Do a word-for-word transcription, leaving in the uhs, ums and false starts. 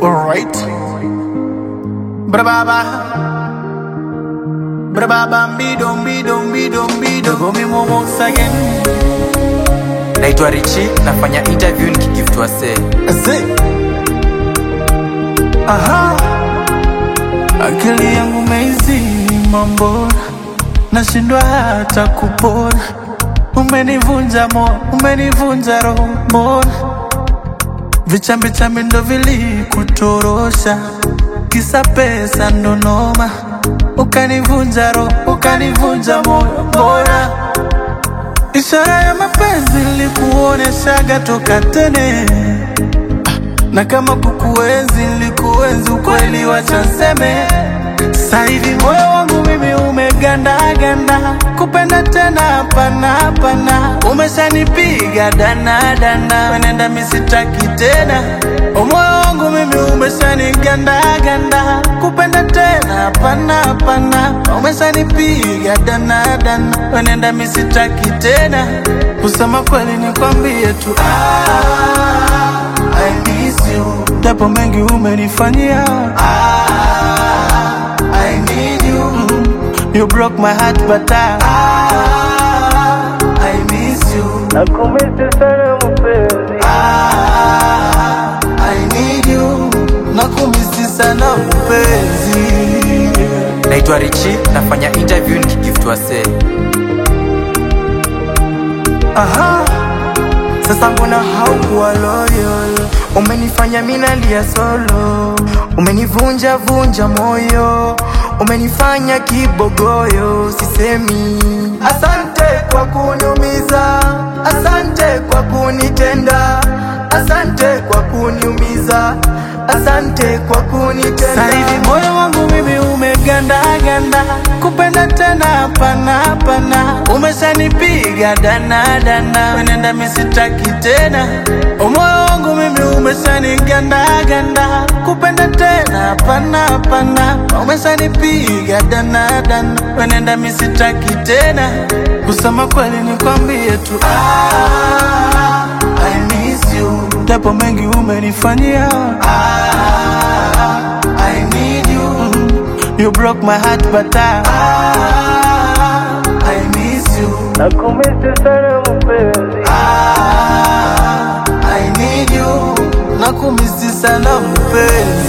Alright. Brababa. Brababa mbido mbido mbido mbido. Go me more once again. Naitwa Richie, nafanya interview nikigift wase. Ase. Aha. Akili yangu meizini mambo, nashindwa hata kupona. Umenivunja moyo, umenivunja roho mbona. Vichambi chambi ndo vilikutorosha, kisa pesa ndo noma. Ukanivunja roho, ukanivunja moyo mbona. Ishara ya mapenzi nilikuoneshaga toka tene, na kama kukuenzi nilikuenzi ukweli wacha nseme. Sasa hivi moyo wangu mimi umeganda ganda, kupenda tena hapana hapana. Umeshanipiga dana dana, wenenda misitaki tena. Moyo wangu mimi umeshaniganda ganda, kupenda tena hapana hapana. Umeshanipiga dana dana, wenenda misitaki tena. Kusema kweli nikwambie tu, ah, I miss you. Japo mengi umenifanyia, ah, I need you. Mm, you broke my heart but I, ah, I miss you. Nakumisi sana mpenzi, Ah, I need you. Nakumisi sana mpenzi. Naitwa Richie, nafanya interview nikigift wase. Aha. Sasa mbona haukuwa loyal? Umenifanya mina lia solo, umenivunja vunja moyo, umenifanya kibogoyo. Sisemi asante kwa kuniumiza, asante kwa kunitenda, asante kwa kuniumiza, asante kwa kunitenda. Sasa hivi moyo wangu mimi umeganda ganda, kupenda tena hapana hapana. Umeshanipiga dana dana, wenenda misitaki tena. Moyo wangu mimi umeshaniganda ganda, kupenda tena hapana hapana. Umeshanipiga dana dana, wenenda misitaki tena. Kusema kweli nikwambie tu, ah, I miss you. Japo mengi umenifanyia, ah, I need you. Mm, you broke my heart but I, ah, I miss you. nakumisi sana mpenzi, Ah, I need you. Nakumisi sana mpenzi.